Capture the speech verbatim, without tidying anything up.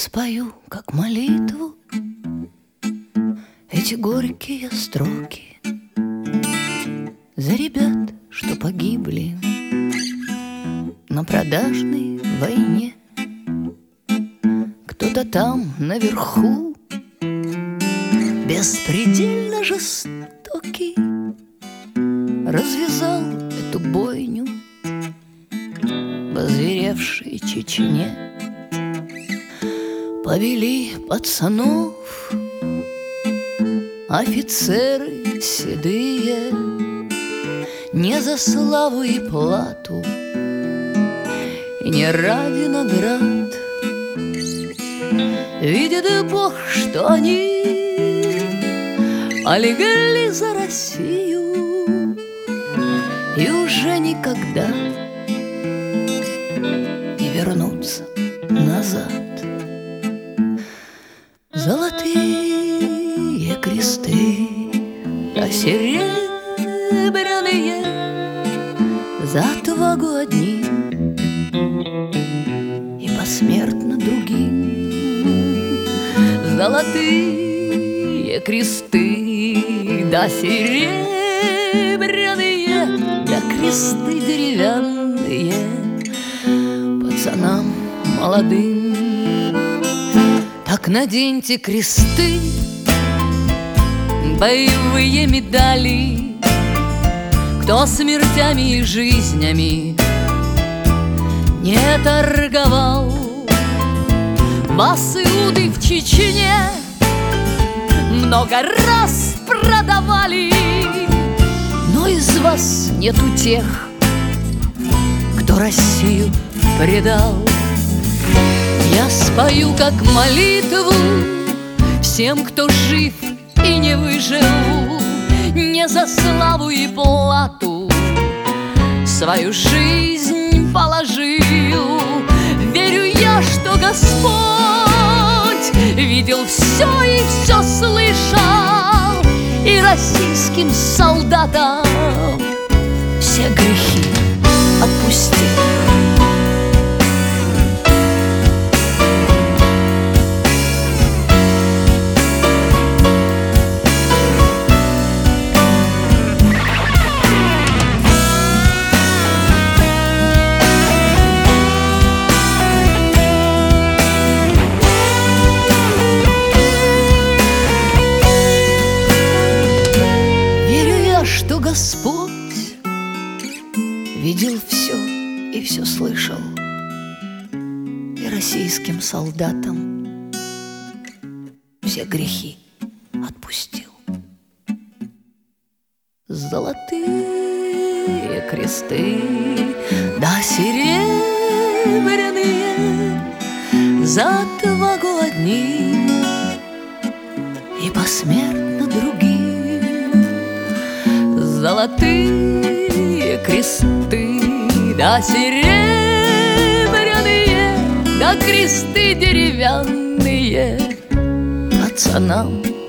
спою, как молитву, эти горькие строки за ребят, что погибли на продажной войне. Кто-то там наверху беспредельно жестокий развязал эту бойню в озверевшей Чечне. Повели пацанов офицеры седые не за славу и плату, и не ради наград. Видит Бог, что они полегли за Россию и уже никогда не вернутся назад. Золотые кресты, да серебряные за отвагу одним и посмертно другим. Золотые кресты, да серебряные, да кресты деревянные пацанам молодым. Так наденьте кресты, боевые медали, кто смертями и жизнями не торговал. Вас иуды в Чечне много раз продавали, но из вас нету тех, кто Россию предал. Я спою как молитву всем, кто жив и не выжил, не за славу и плату свою жизнь положил. Верю я, что Господь видел все и все слышал, и российским солдатам все грехи отпустил. Что Господь видел все и все слышал, и российским солдатам все грехи отпустил. Золотые кресты, да серебряные за отвагу одним и посмертно другим. Золотые кресты, да серебряные, да кресты деревянные пацанам